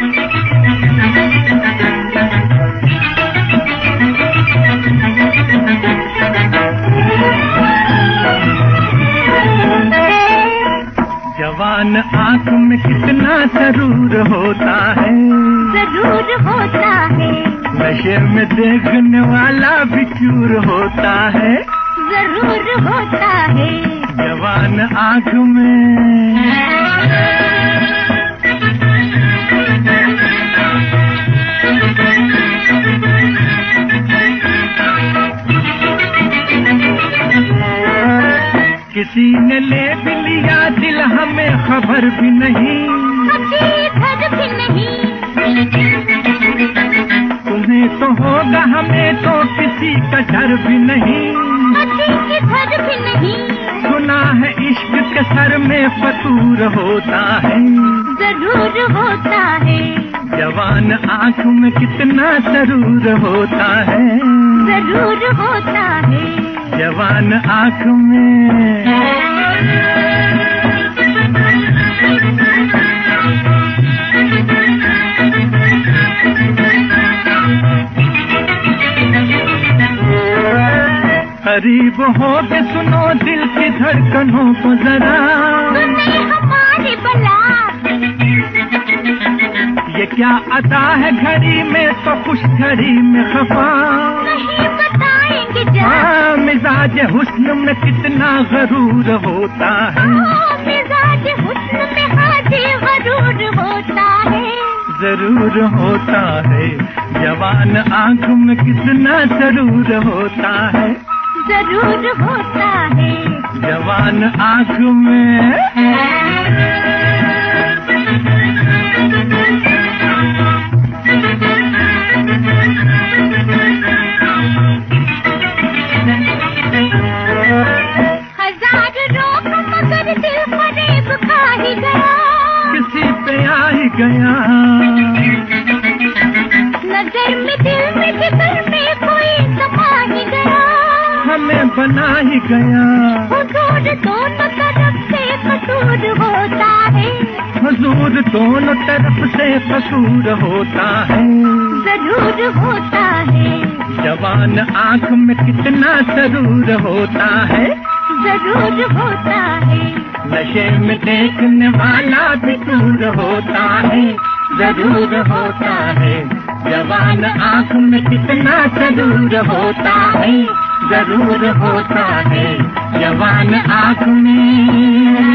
जवान आँख में कितना सरूर होता है, जरूर होता है। नशे में देखने वाला भी चूर होता है, जरूर होता है। जवान आँख में किसी ने ले भी लिया दिल हमें खबर भी नहीं, हकीकत भी नहीं। तुम्हें तो होगा हमें तो किसी का डर भी नहीं, हकीकत भी नहीं। सुना है इश्क के सर में फतूर होता है, जरूर होता है। जवान आँख में कितना सरूर होता है, जरूर होता है। जवान आँख में करीब हो के सुनो दिल की धड़कनों को जरा, हमारी बला ये क्या अता है घड़ी में तो कुछ घड़ी में खफा, नहीं बताएंगे जा। मिजाज हुस्न में कितना गरूर होता है, मिजाज हुस्न में हाजी गरूर होता है, जरूर होता है। जवान आँख में कितना जरूर होता है, जरूर होता है। जवान आँख में हजार रोक मगर दिल फरेब खा ही गया, किसी पे आ ही गया, नजर में दिल में जिगर में कोई समा ही गया, हमें बना ही गया। हुजूर दोनों तरफ से कसूर होता है, हुजूर दोनों तरफ से कसूर होता है, जरूर होता है। जवान आँख में कितना सरूर होता है, जरूर होता है। नशे में देखने वाला भी दूर होता है, जरूर होता है। जवान आँख में कितना सरूर होता है, जरूर होता है। जवान आँख में